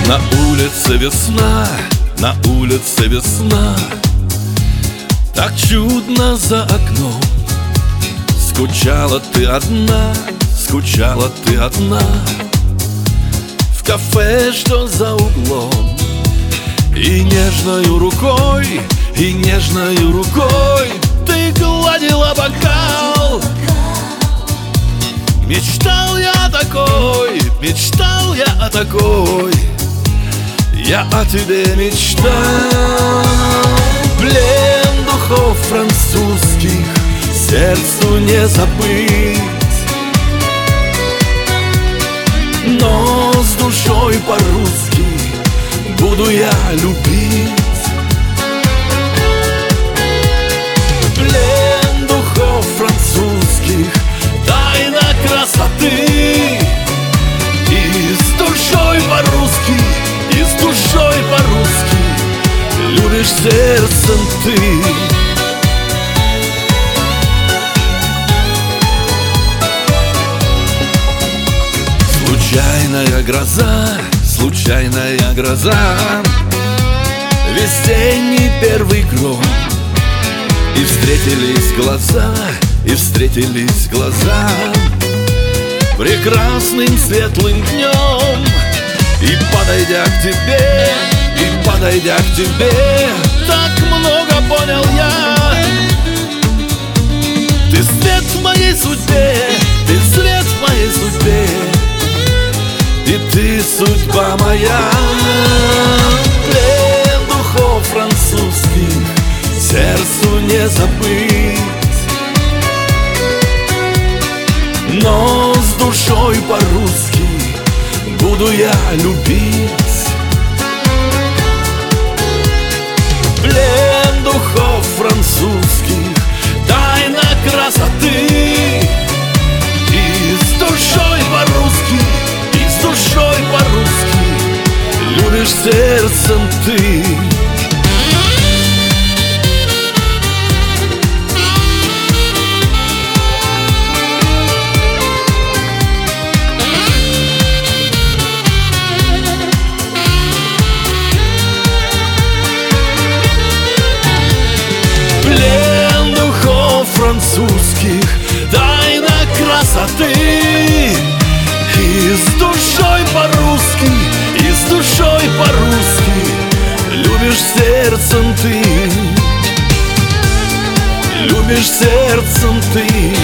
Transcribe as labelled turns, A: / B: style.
A: На улице весна, на улице весна. Так чудно за окном. Скучала ты одна, скучала ты одна. В кафе, что за углом. И нежною рукой, и нежною рукой ты гладила бокал. Мечтал я о такой, мечтал я о такой. Я о тебе мечтал. Плен духов французских сердцу не забыть, но с душой по-русски буду я любить. Плен духов французских, тайна красоты. И с душой по-русски, и с душой по-русски любишь сердцем ты. Случайная гроза, случайная гроза, весенний первый гром. И встретились глаза, и встретились глаза прекрасным светлым днем. И подойдя к тебе, и подойдя к тебе, так много понял я. Ты свет в моей судьбе, ты свет в моей судьбе, и ты судьба моя. Плен духов французских сердцу не забыть, но с душой по-русски буду я любить. Плен духов французских, тайна красоты. И с душой по-русски, и с душой по-русски любишь сердцем ты. Французских, тайна красоты. И с душой по-русски, и с душой по-русски любишь сердцем ты, любишь сердцем ты.